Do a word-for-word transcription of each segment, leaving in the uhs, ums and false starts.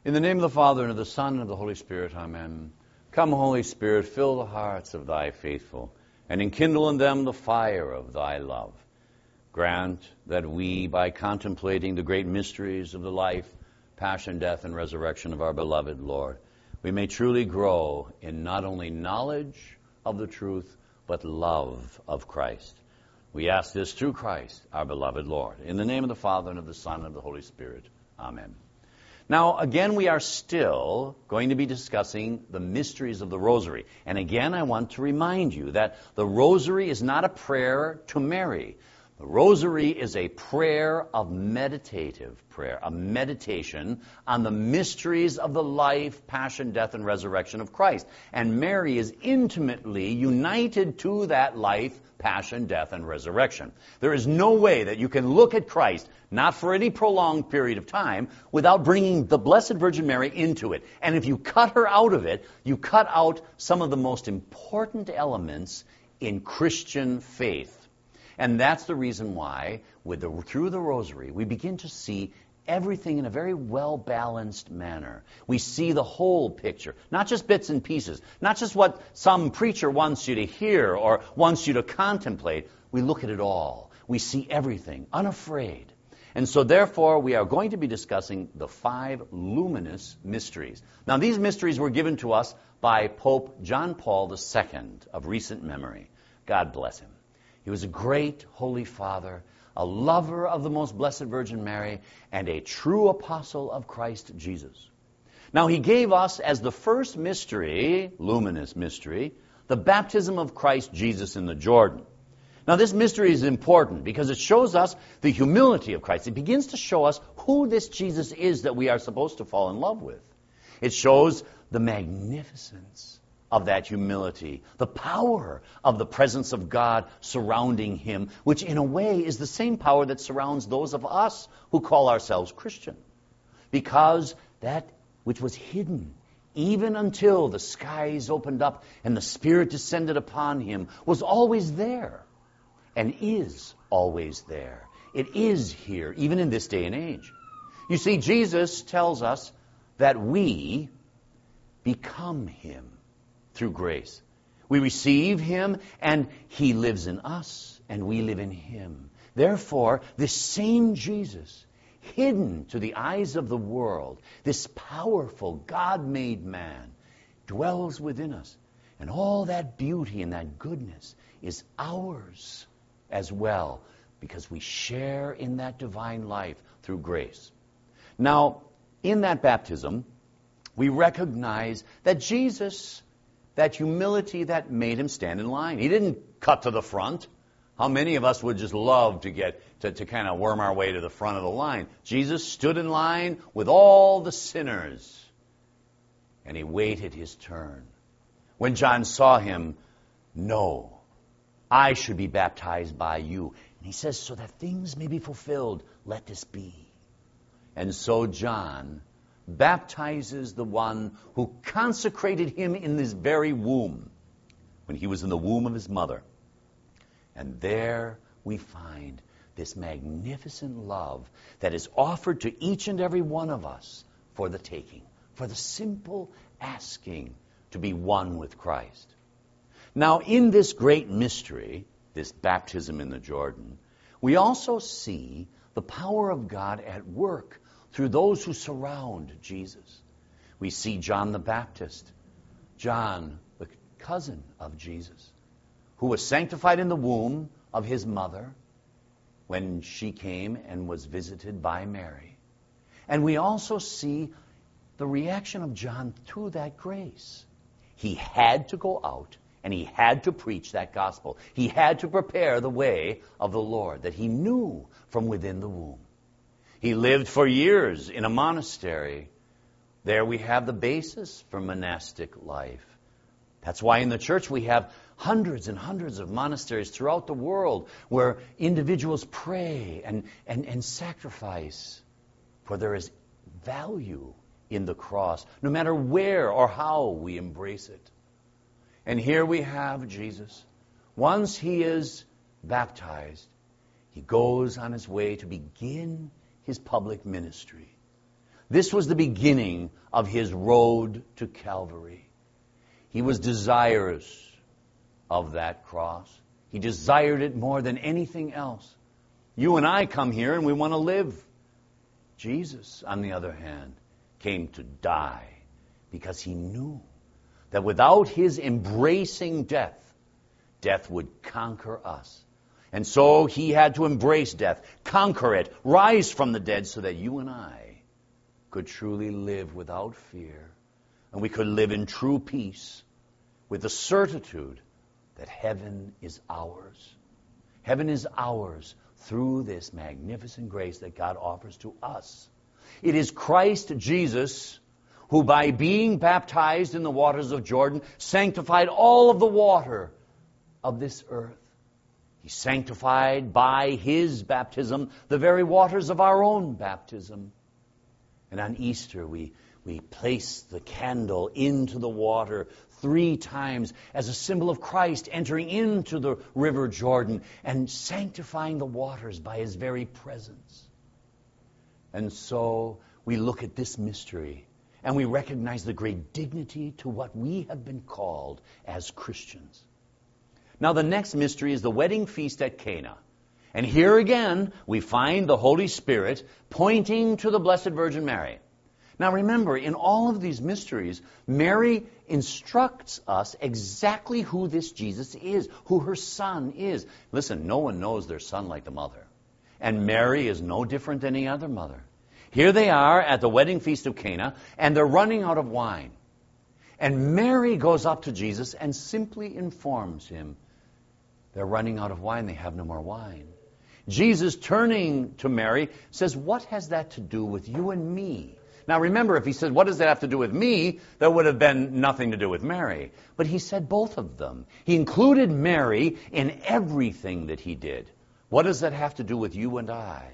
In the name of the Father, and of the Son, and of the Holy Spirit, amen. Come, Holy Spirit, fill the hearts of thy faithful, and enkindle in them the fire of thy love. Grant that we, by contemplating the great mysteries of the life, passion, death, and resurrection of our beloved Lord, we may truly grow in not only knowledge of the truth, but love of Christ. We ask this through Christ, our beloved Lord. In the name of the Father, and of the Son, and of the Holy Spirit, amen. Now, again, we are still going to be discussing the mysteries of the Rosary. And again, I want to remind you that the Rosary is not a prayer to Mary. The Rosary is a prayer of meditative prayer, a meditation on the mysteries of the life, passion, death, and resurrection of Christ. And Mary is intimately united to that life, passion, death, and resurrection. There is no way that you can look at Christ, not for any prolonged period of time, without bringing the Blessed Virgin Mary into it. And if you cut her out of it, you cut out some of the most important elements in Christian faith. And that's the reason why, with the, through the Rosary, we begin to see everything in a very well-balanced manner. We see the whole picture, not just bits and pieces, not just what some preacher wants you to hear or wants you to contemplate. We look at it all. We see everything, unafraid. And so, therefore, we are going to be discussing the five luminous mysteries. Now, these mysteries were given to us by Pope John Paul the Second of recent memory. God bless him. He was a great Holy Father, a lover of the Most Blessed Virgin Mary, and a true apostle of Christ Jesus. Now, he gave us as the first mystery, luminous mystery, the baptism of Christ Jesus in the Jordan. Now, this mystery is important because it shows us the humility of Christ. It begins to show us who this Jesus is that we are supposed to fall in love with. It shows the magnificence of that humility, the power of the presence of God surrounding him, which in a way is the same power that surrounds those of us who call ourselves Christian. Because that which was hidden, even until the skies opened up and the Spirit descended upon him, was always there and is always there. It is here, even in this day and age. You see, Jesus tells us that we become him through grace. We receive him, and he lives in us, and we live in him. Therefore, this same Jesus, hidden to the eyes of the world, this powerful God-made man, dwells within us. And all that beauty and that goodness is ours as well, because we share in that divine life through grace. Now, in that baptism, we recognize that Jesus, that humility that made him stand in line. He didn't cut to the front. How many of us would just love to get to, to kind of worm our way to the front of the line? Jesus stood in line with all the sinners, and he waited his turn. When John saw him, no, I should be baptized by you. And he says, so that things may be fulfilled, let this be. And so John baptizes the one who consecrated him in this very womb, when he was in the womb of his mother. And there we find this magnificent love that is offered to each and every one of us for the taking, for the simple asking to be one with Christ. Now, in this great mystery, this baptism in the Jordan, we also see the power of God at work through those who surround Jesus. We see John the Baptist, John, the cousin of Jesus, who was sanctified in the womb of his mother when she came and was visited by Mary. And we also see the reaction of John to that grace. He had to go out and he had to preach that gospel. He had to prepare the way of the Lord that he knew from within the womb. He lived for years in a monastery. There we have the basis for monastic life. That's why in the church we have hundreds and hundreds of monasteries throughout the world where individuals pray and, and, and sacrifice. For there is value in the cross, no matter where or how we embrace it. And here we have Jesus. Once he is baptized, he goes on his way to begin his public ministry. This was the beginning of his road to Calvary. He was desirous of that cross. He desired it more than anything else. You and I come here and we want to live. Jesus, on the other hand, came to die because he knew that without his embracing death, death would conquer us. And so he had to embrace death, conquer it, rise from the dead so that you and I could truly live without fear. And we could live in true peace with the certitude that heaven is ours. Heaven is ours through this magnificent grace that God offers to us. It is Christ Jesus who, by being baptized in the waters of Jordan, sanctified all of the water of this earth. He sanctified by his baptism the very waters of our own baptism. And on Easter, we, we place the candle into the water three times as a symbol of Christ entering into the river Jordan and sanctifying the waters by his very presence. And so we look at this mystery and we recognize the great dignity to what we have been called as Christians. Now the next mystery is the wedding feast at Cana. And here again, we find the Holy Spirit pointing to the Blessed Virgin Mary. Now remember, in all of these mysteries, Mary instructs us exactly who this Jesus is, who her son is. Listen, no one knows their son like the mother. And Mary is no different than any other mother. Here they are at the wedding feast of Cana, and they're running out of wine. And Mary goes up to Jesus and simply informs him, they're running out of wine, they have no more wine. Jesus, turning to Mary, says, what has that to do with you and me? Now remember, if he said, what does that have to do with me, there would have been nothing to do with Mary. But he said both of them. He included Mary in everything that he did. What does that have to do with you and I?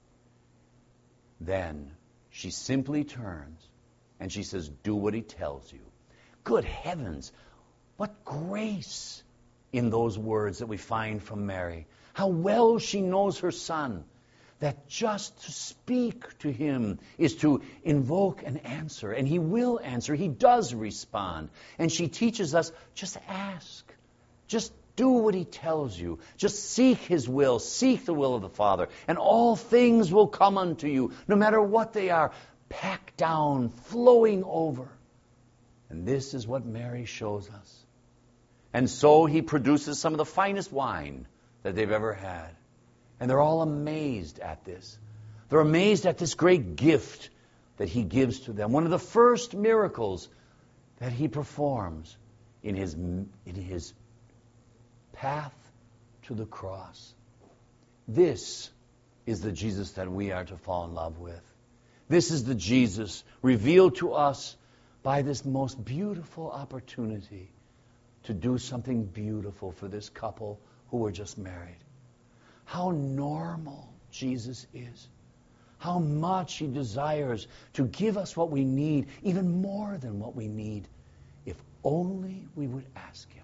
Then she simply turns and she says, do what he tells you. Good heavens, what grace in those words that we find from Mary. How well she knows her son, that just to speak to him is to invoke an answer, and he will answer. He does respond. And she teaches us, just ask. Just do what he tells you. Just seek his will. Seek the will of the Father. And all things will come unto you, no matter what they are, packed down, flowing over. And this is what Mary shows us. And so he produces some of the finest wine that they've ever had. And they're all amazed at this. They're amazed at this great gift that he gives to them. One of the first miracles that he performs in his, in his path to the cross. This is the Jesus that we are to fall in love with. This is the Jesus revealed to us by this most beautiful opportunity to do something beautiful for this couple who were just married. How normal Jesus is. How much he desires to give us what we need, even more than what we need, if only we would ask him.